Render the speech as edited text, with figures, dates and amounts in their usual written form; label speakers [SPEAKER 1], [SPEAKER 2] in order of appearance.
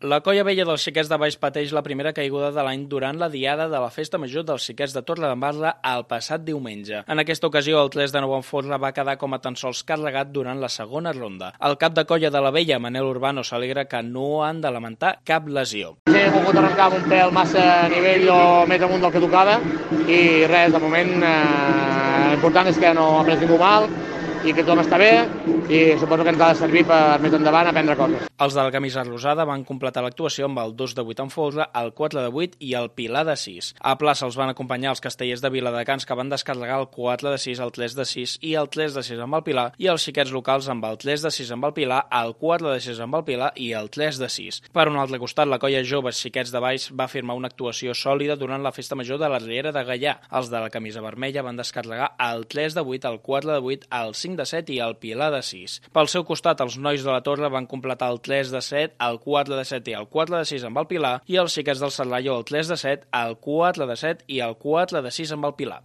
[SPEAKER 1] La Colla Vella dels Xiquets de Baix pateix la primera caiguda de l'any durant la diada de la Festa Major dels Xiquets de Torredembarra el passat diumenge. En aquesta ocasió, el 3 de nou en Forra va quedar com a tan sols carregat durant la segona ronda. El cap de colla de la Vella, Manel Urbano, s'alegra que no han de lamentar cap lesió.
[SPEAKER 2] Sí, he volgut arrencar amb un pèl massa a nivell o més amunt del que tocava i res, de moment l'important és que no ha pres ningú mal i que tothom està bé i suposo que ens ha de servir per més endavant aprendre coses.
[SPEAKER 1] Els de la camisa rosada van completar l'actuació amb el 2 de 8 en folre, el 4 de 8 i el pilar de 6. A plaça els van acompanyar els castellers de Viladecans que van descarregar el 4 de 6, el 3 de 6 i el 3 de 6 amb el pilar i els xiquets locals amb el 3 de 6 amb el pilar, el 4 de 6 amb el pilar i el 3 de 6. Per un altre costat, la colla Joves Xiquets de Baix va firmar una actuació sòlida durant la Festa Major de la Riera de Gaià. Els de la camisa vermella van descarregar el 3 de 8, el 4 de 8, el 5 de 7 i el pilar de 6. Pel seu costat, els nois de la Torre van completar el 3 de 7, el 4 de 7 i el 4 de 6 amb el pilar i els xiquets del Serrallo el 3 de 7, el 4 de 7 i el 4 de 6 amb el pilar.